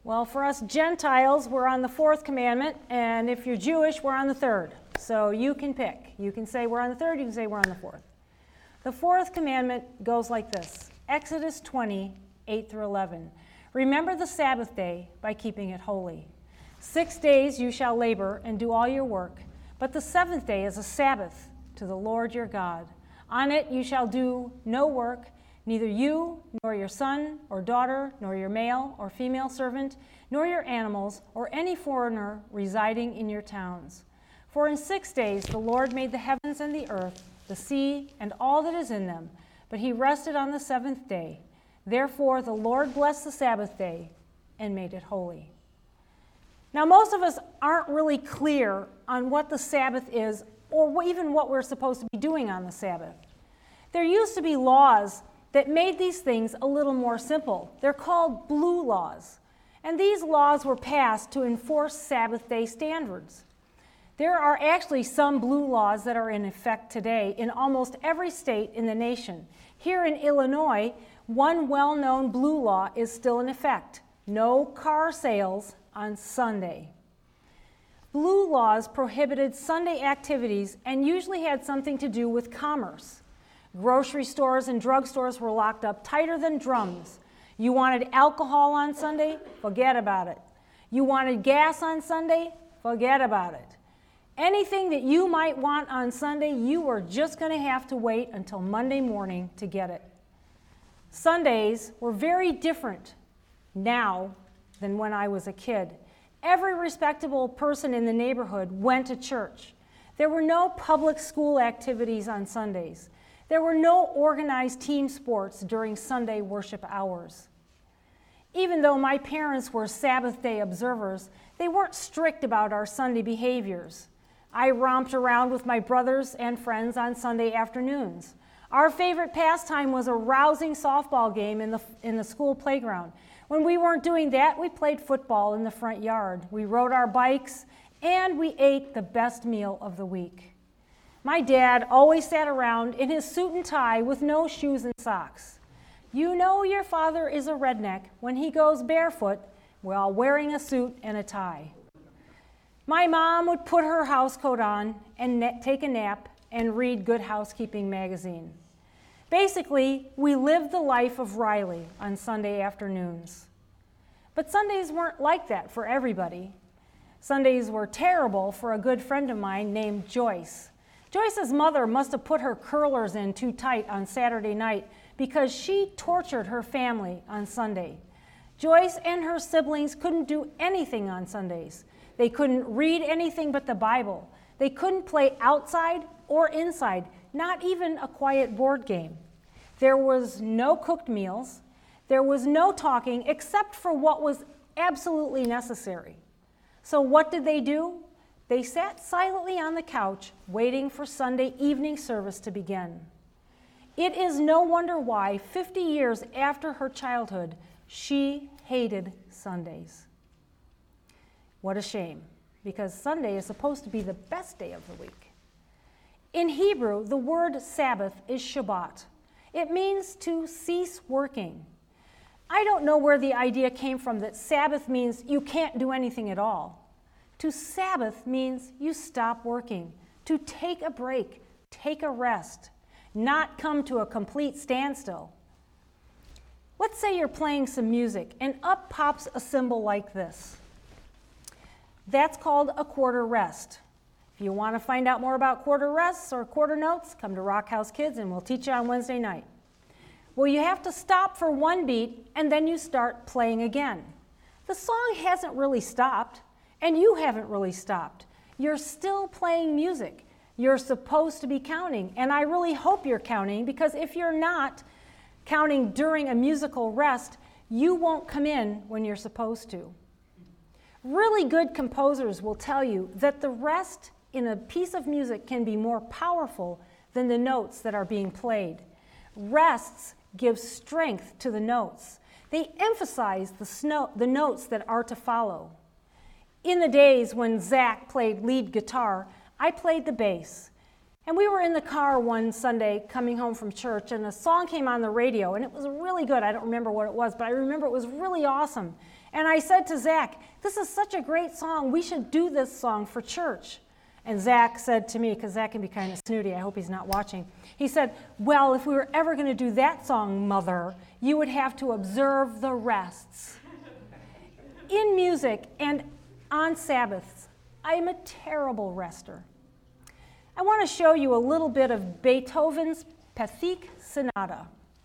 Well, for us Gentiles, we're on the fourth commandment, and if you're Jewish, we're on the third. So you can pick. You can say we're on the third, you can say we're on the fourth. The fourth commandment goes like this, Exodus 20, 8 through 11. Remember the Sabbath day by keeping it holy. 6 days you shall labor and do all your work, but the seventh day is a Sabbath to the Lord your God. On it you shall do no work, neither you, nor your son or daughter, nor your male or female servant, nor your animals, or any foreigner residing in your towns. For in 6 days the Lord made the heavens and the earth, the sea, and all that is in them, but he rested on the seventh day. Therefore the Lord blessed the Sabbath day and made it holy. Now most of us aren't really clear on what the Sabbath is, or even what we're supposed to be doing on the Sabbath. There used to be laws that made these things a little more simple. They're called blue laws. And these laws were passed to enforce Sabbath day standards. There are actually some blue laws that are in effect today in almost every state in the nation. Here in Illinois, one well-known blue law is still in effect. No car sales on Sunday. Blue laws prohibited Sunday activities and usually had something to do with commerce. Grocery stores and drugstores were locked up tighter than drums. You wanted alcohol on Sunday? Forget about it. You wanted gas on Sunday? Forget about it. Anything that you might want on Sunday, you were just going to have to wait until Monday morning to get it. Sundays were very different now than when I was a kid. Every respectable person in the neighborhood went to church. There were no public school activities on Sundays. There were no organized team sports during Sunday worship hours. Even though my parents were Sabbath day observers, they weren't strict about our Sunday behaviors. I romped around with my brothers and friends on Sunday afternoons. Our favorite pastime was a rousing softball game in the school playground. When we weren't doing that, we played football in the front yard. We rode our bikes, and we ate the best meal of the week. My dad always sat around in his suit and tie with no shoes and socks. You know your father is a redneck when he goes barefoot while wearing a suit and a tie. My mom would put her housecoat on and take a nap and read Good Housekeeping magazine. Basically, we lived the life of Riley on Sunday afternoons. But Sundays weren't like that for everybody. Sundays were terrible for a good friend of mine named Joyce. Joyce's mother must have put her curlers in too tight on Saturday night because she tortured her family on Sunday. Joyce and her siblings couldn't do anything on Sundays. They couldn't read anything but the Bible. They couldn't play outside or inside, not even a quiet board game. There was no cooked meals. There was no talking except for what was absolutely necessary. So what did they do? They sat silently on the couch, waiting for Sunday evening service to begin. It is no wonder why, 50 years after her childhood, she hated Sundays. What a shame, because Sunday is supposed to be the best day of the week. In Hebrew, the word Sabbath is Shabbat. It means to cease working. I don't know where the idea came from that Sabbath means you can't do anything at all. To Sabbath means you stop working, to take a break, take a rest, not come to a complete standstill. Let's say you're playing some music and up pops a cymbal like this. That's called a quarter rest. If you want to find out more about quarter rests or quarter notes, come to Rock House Kids and we'll teach you on Wednesday night. Well, you have to stop for one beat and then you start playing again. The song hasn't really stopped. And you haven't really stopped. You're still playing music. You're supposed to be counting, and I really hope you're counting, because if you're not counting during a musical rest, you won't come in when you're supposed to. Really good composers will tell you that the rest in a piece of music can be more powerful than the notes that are being played. Rests give strength to the notes. They emphasize the notes that are to follow. In the days when Zach played lead guitar, I played the bass. And we were in the car one Sunday coming home from church, and a song came on the radio, and it was really good. I don't remember what it was, but I remember it was really awesome. And I said to Zach, this is such a great song. We should do this song for church. And Zach said to me, because Zach can be kind of snooty, I hope he's not watching, he said, well, if we were ever going to do that song, Mother, you would have to observe the rests. In music and on Sabbaths, I am a terrible rester. I want to show you a little bit of Beethoven's Pathetic Sonata.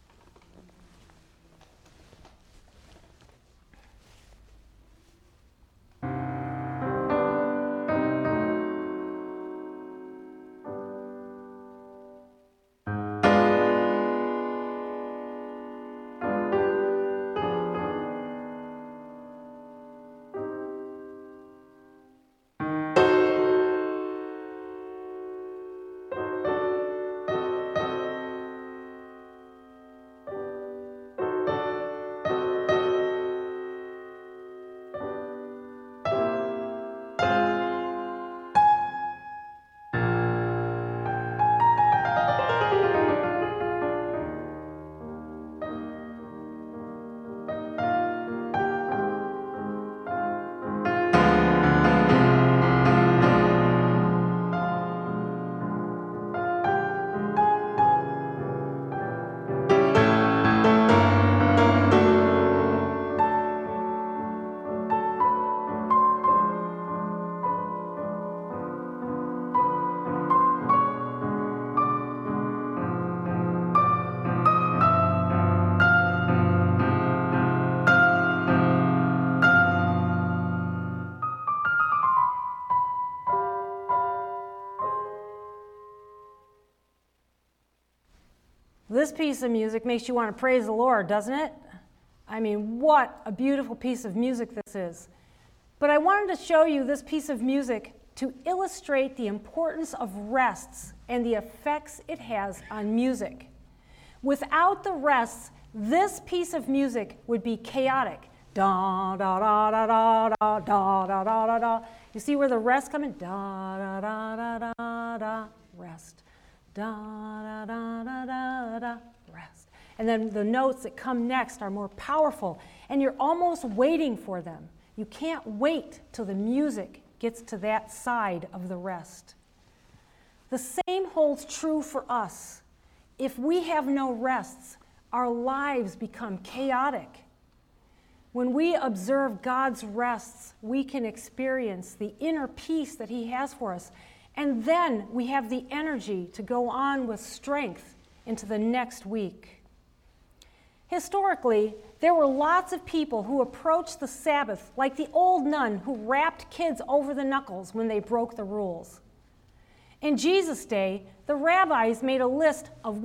This piece of music makes you want to praise the Lord, doesn't it? I mean, what a beautiful piece of music this is. But I wanted to show you this piece of music to illustrate the importance of rests and the effects it has on music. Without the rests, this piece of music would be chaotic. Da da da da da da da da da da da. You see where the rest come in? Da da da da da da. Rest. Da da da da da da. Rest. And then the notes that come next are more powerful, and you're almost waiting for them. You can't wait till the music gets to that side of the rest. The same holds true for us. If we have no rests, our lives become chaotic. When we observe God's rests, we can experience the inner peace that He has for us. And then we have the energy to go on with strength into the next week. Historically, there were lots of people who approached the Sabbath like the old nun who rapped kids over the knuckles when they broke the rules. In Jesus' day, the rabbis made a list of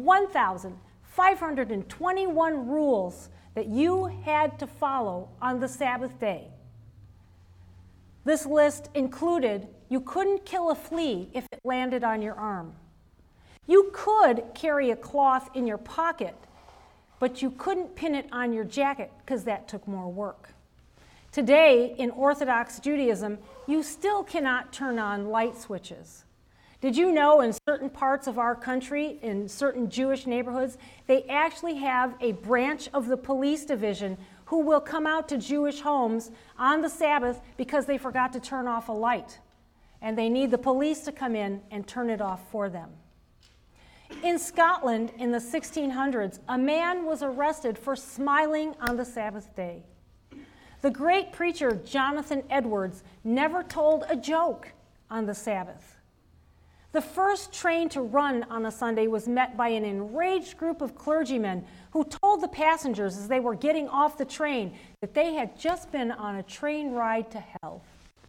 1,521 rules that you had to follow on the Sabbath day. This list included you couldn't kill a flea if it landed on your arm. You could carry a cloth in your pocket, but you couldn't pin it on your jacket because that took more work. Today, in Orthodox Judaism, you still cannot turn on light switches. Did you know in certain parts of our country, in certain Jewish neighborhoods, they actually have a branch of the police division who will come out to Jewish homes on the Sabbath because they forgot to turn off a light, and they need the police to come in and turn it off for them. In Scotland in the 1600s, a man was arrested for smiling on the Sabbath day. The great preacher Jonathan Edwards never told a joke on the Sabbath. The first train to run on a Sunday was met by an enraged group of clergymen who told the passengers as they were getting off the train that they had just been on a train ride to hell.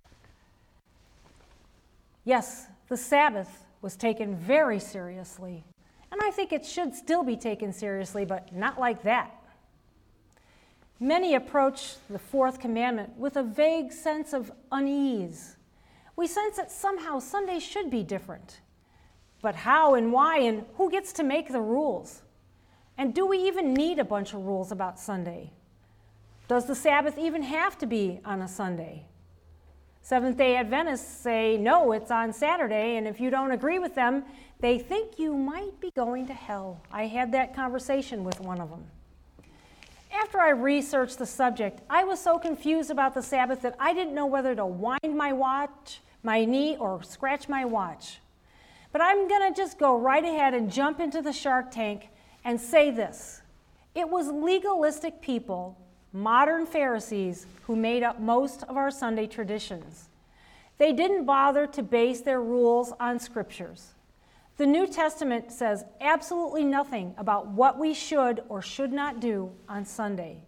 Yes, the Sabbath was taken very seriously, and I think it should still be taken seriously, but not like that. Many approach the fourth commandment with a vague sense of unease. We sense that somehow Sunday should be different. But how and why and who gets to make the rules? And do we even need a bunch of rules about Sunday? Does the Sabbath even have to be on a Sunday? Seventh-day Adventists say, no, it's on Saturday, and if you don't agree with them, they think you might be going to hell. I had that conversation with one of them. After I researched the subject, I was so confused about the Sabbath that I didn't know whether to wind my knee, or scratch my watch. But I'm going to just go right ahead and jump into the Shark Tank and say this. It was legalistic people, modern Pharisees, who made up most of our Sunday traditions. They didn't bother to base their rules on scriptures. The New Testament says absolutely nothing about what we should or should not do on Sunday.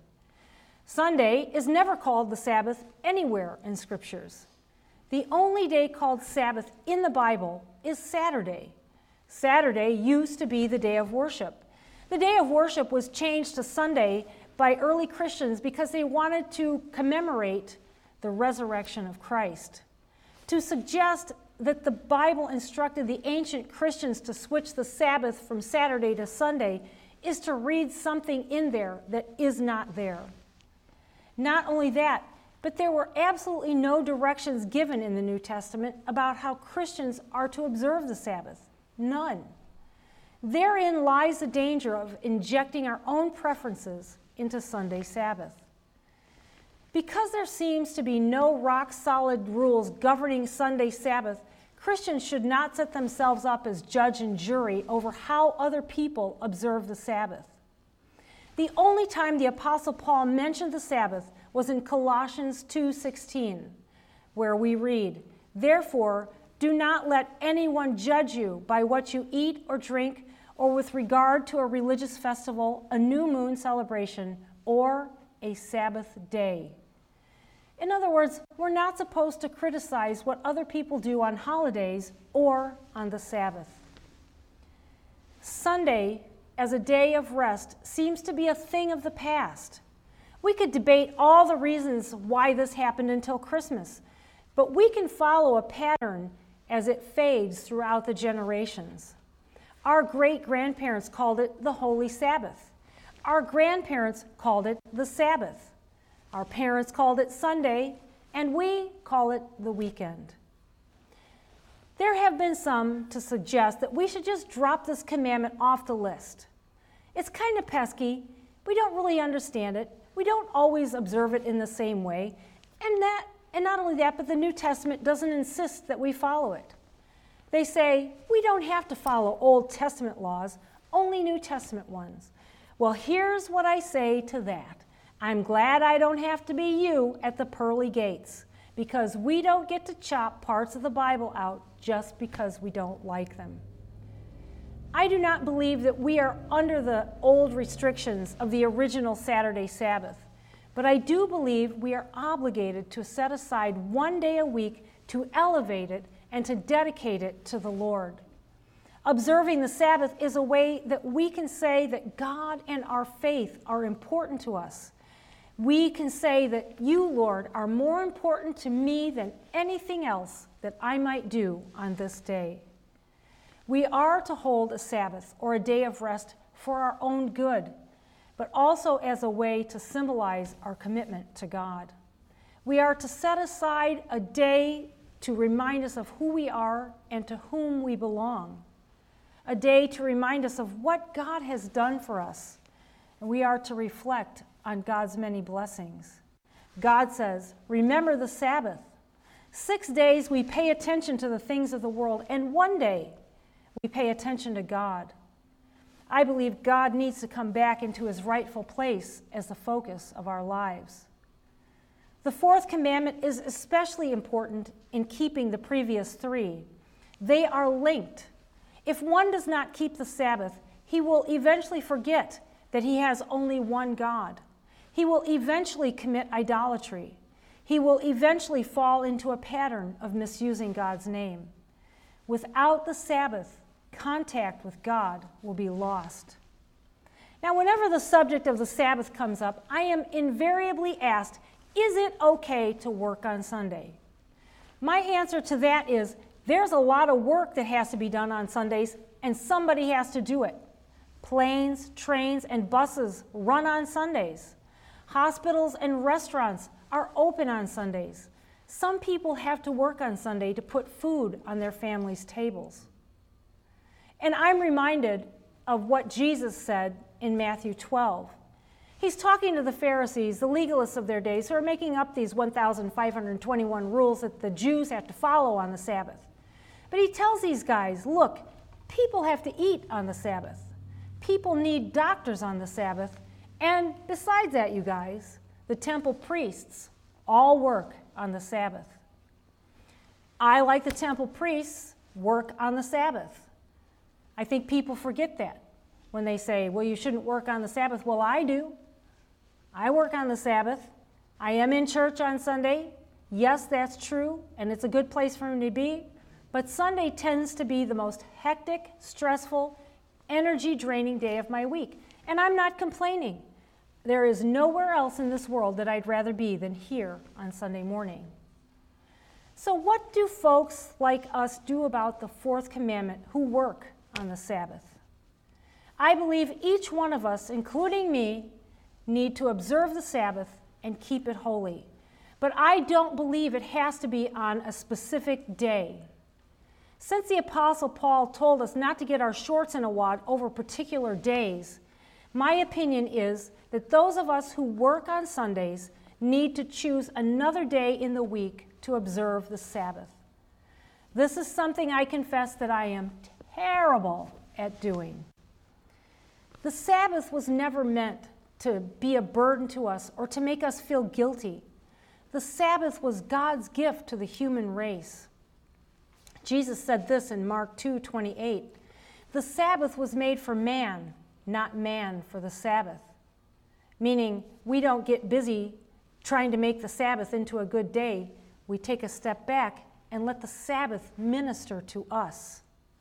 Sunday is never called the Sabbath anywhere in scriptures. The only day called Sabbath in the Bible is Saturday. Saturday used to be the day of worship. The day of worship was changed to Sunday by early Christians because they wanted to commemorate the resurrection of Christ. To suggest that the Bible instructed the ancient Christians to switch the Sabbath from Saturday to Sunday is to read something in there that is not there. Not only that, but there were absolutely no directions given in the New Testament about how Christians are to observe the Sabbath. None. Therein lies the danger of injecting our own preferences into Sunday Sabbath. Because there seems to be no rock-solid rules governing Sunday Sabbath, Christians should not set themselves up as judge and jury over how other people observe the Sabbath. The only time the Apostle Paul mentioned the Sabbath was in Colossians 2:16, where we read, "Therefore, do not let anyone judge you by what you eat or drink, or with regard to a religious festival, a new moon celebration, or a Sabbath day." In other words, we're not supposed to criticize what other people do on holidays or on the Sabbath. Sunday, as a day of rest, seems to be a thing of the past. We could debate all the reasons why this happened until Christmas, but we can follow a pattern as it fades throughout the generations. Our great-grandparents called it the Holy Sabbath. Our grandparents called it the Sabbath. Our parents called it Sunday, and we call it the weekend. There have been some to suggest that we should just drop this commandment off the list. It's kind of pesky. We don't really understand it. We don't always observe it in the same way. And not only that, but the New Testament doesn't insist that we follow it. They say, we don't have to follow Old Testament laws, only New Testament ones. Well, here's what I say to that. I'm glad I don't have to be you at the pearly gates, because we don't get to chop parts of the Bible out just because we don't like them. I do not believe that we are under the old restrictions of the original Saturday Sabbath, but I do believe we are obligated to set aside one day a week to elevate it and to dedicate it to the Lord. Observing the Sabbath is a way that we can say that God and our faith are important to us. We can say that you, Lord, are more important to me than anything else that I might do on this day. We are to hold a Sabbath or a day of rest for our own good, but also as a way to symbolize our commitment to God. We are to set aside a day to remind us of who we are and to whom we belong. A day to remind us of what God has done for us. And we are to reflect on God's many blessings. God says, remember the Sabbath. 6 days we pay attention to the things of the world, and one day we pay attention to God. I believe God needs to come back into his rightful place as the focus of our lives. The fourth commandment is especially important in keeping the previous three. They are linked. If one does not keep the Sabbath, he will eventually forget that he has only one God. He will eventually commit idolatry. He will eventually fall into a pattern of misusing God's name. Without the Sabbath, contact with God will be lost. Now, whenever the subject of the Sabbath comes up, I am invariably asked, is it okay to work on Sunday? My answer to that is, there's a lot of work that has to be done on Sundays, and somebody has to do it. Planes, trains, and buses run on Sundays. Hospitals and restaurants are open on Sundays. Some people have to work on Sunday to put food on their families' tables. And I'm reminded of what Jesus said in Matthew 12. He's talking to the Pharisees, the legalists of their days, who are making up these 1,521 rules that the Jews have to follow on the Sabbath. But he tells these guys, look, people have to eat on the Sabbath. People need doctors on the Sabbath. And besides that, you guys, the temple priests all work on the Sabbath. I, like the temple priests, work on the Sabbath. I think people forget that when they say, well, you shouldn't work on the Sabbath. Well, I do. I work on the Sabbath. I am in church on Sunday. Yes, that's true, and it's a good place for me to be. But Sunday tends to be the most hectic, stressful, energy-draining day of my week. And I'm not complaining. There is nowhere else in this world that I'd rather be than here on Sunday morning. So what do folks like us do about the fourth commandment who work on the Sabbath? I believe each one of us, including me, need to observe the Sabbath and keep it holy. But I don't believe it has to be on a specific day. Since the Apostle Paul told us not to get our shorts in a wad over particular days, my opinion is that those of us who work on Sundays need to choose another day in the week to observe the Sabbath. This is something I confess that I am terrible at doing. The Sabbath was never meant to be a burden to us or to make us feel guilty. The Sabbath was God's gift to the human race. Jesus said this in Mark 2:28. The Sabbath was made for man, not man for the Sabbath. Meaning, we don't get busy trying to make the Sabbath into a good day. We take a step back and let the Sabbath minister to us.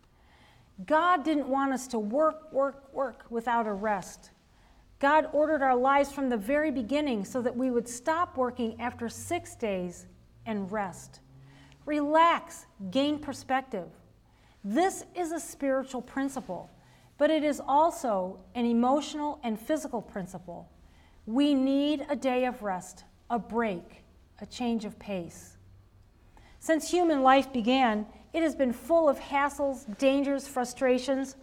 God didn't want us to work without a rest. God ordered our lives from the very beginning so that we would stop working after 6 days and rest. Relax, gain perspective. This is a spiritual principle, but it is also an emotional and physical principle. We need a day of rest, a break, a change of pace. Since human life began, it has been full of hassles, dangers, frustrations,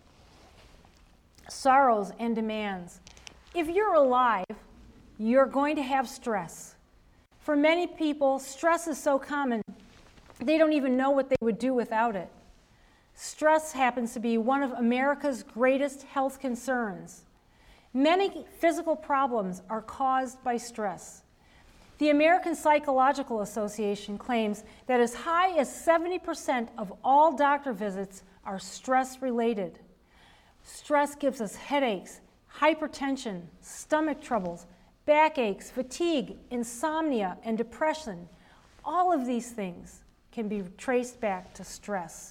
sorrows, and demands. If you're alive, you're going to have stress. For many people, stress is so common, they don't even know what they would do without it. Stress happens to be one of America's greatest health concerns. Many physical problems are caused by stress. The American Psychological Association claims that as high as 70% of all doctor visits are stress-related. Stress gives us headaches, hypertension, stomach troubles, backaches, fatigue, insomnia, and depression. All of these things can be traced back to stress.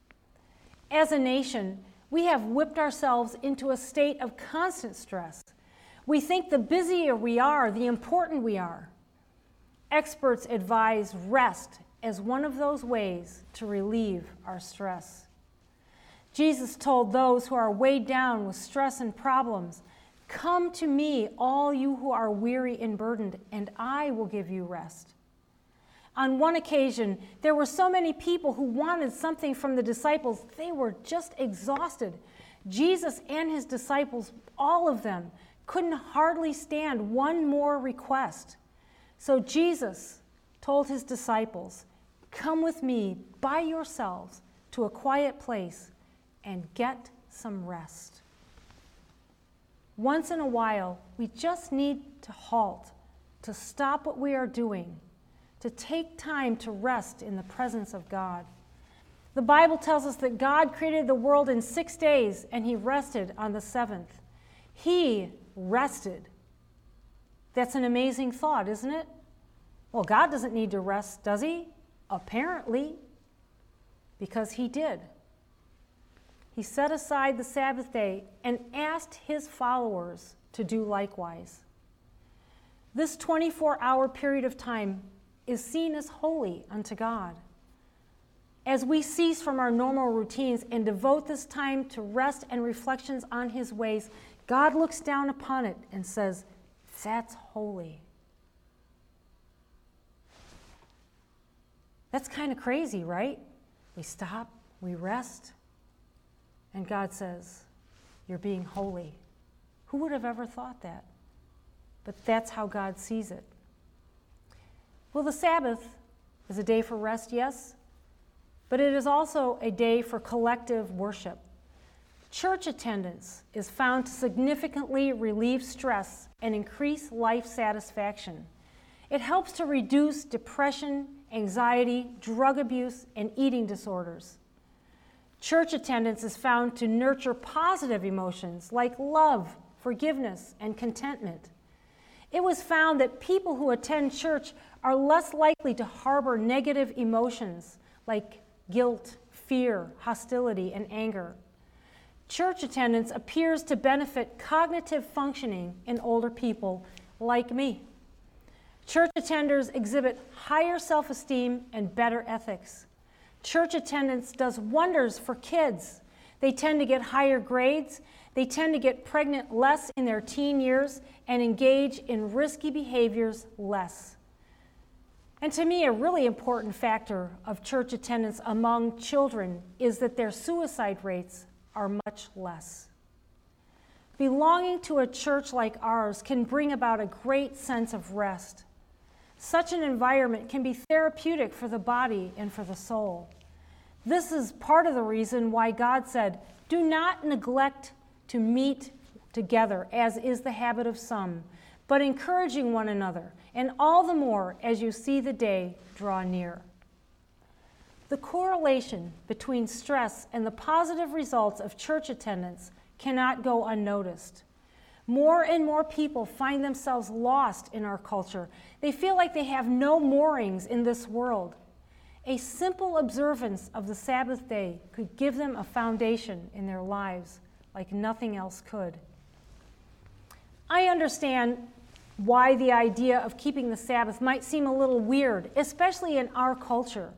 As a nation, we have whipped ourselves into a state of constant stress. We think the busier we are, the important we are. Experts advise rest as one of those ways to relieve our stress. Jesus told those who are weighed down with stress and problems, "Come to me, all you who are weary and burdened, and I will give you rest." On one occasion, there were so many people who wanted something from the disciples, they were just exhausted. Jesus and his disciples, all of them, couldn't hardly stand one more request. So Jesus told his disciples, "Come with me by yourselves to a quiet place and get some rest." Once in a while, we just need to halt, to stop what we are doing, to take time to rest in the presence of God. The Bible tells us that God created the world in 6 days and he rested on the 7th. He rested. That's an amazing thought, isn't it? Well, God doesn't need to rest, does he? Apparently, because he did. He set aside the Sabbath day and asked his followers to do likewise. This 24-hour period of time is seen as holy unto God. As we cease from our normal routines and devote this time to rest and reflections on his ways, God looks down upon it and says, "That's holy." That's kind of crazy, right? We stop, we rest, and God says, you're being holy. Who would have ever thought that? But that's how God sees it. Well, the Sabbath is a day for rest, yes, but it is also a day for collective worship. Church attendance is found to significantly relieve stress and increase life satisfaction. It helps to reduce depression, anxiety, drug abuse, and eating disorders. Church attendance is found to nurture positive emotions like love, forgiveness, and contentment. It was found that people who attend church are less likely to harbor negative emotions like guilt, fear, hostility, and anger. Church attendance appears to benefit cognitive functioning in older people like me. Church attenders exhibit higher self-esteem and better ethics. Church attendance does wonders for kids. They tend to get higher grades, they tend to get pregnant less in their teen years, and engage in risky behaviors less. And to me, a really important factor of church attendance among children is that their suicide rates are much less. Belonging to a church like ours can bring about a great sense of rest. Such an environment can be therapeutic for the body and for the soul. This is part of the reason why God said, do not neglect to meet together, as is the habit of some, but encouraging one another, and all the more as you see the day draw near. The correlation between stress and the positive results of church attendance cannot go unnoticed. More and more people find themselves lost in our culture. They feel like they have no moorings in this world. A simple observance of the Sabbath day could give them a foundation in their lives like nothing else could. I understand why the idea of keeping the Sabbath might seem a little weird, especially in our culture.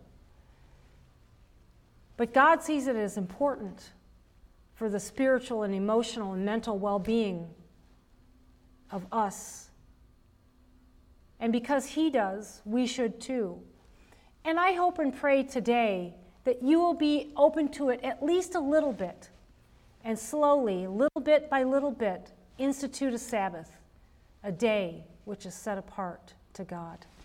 But God sees it as important for the spiritual and emotional and mental well-being of us. And because He does, we should too. And I hope and pray today that you will be open to it at least a little bit, and slowly, little bit by little bit, institute a Sabbath, a day which is set apart to God.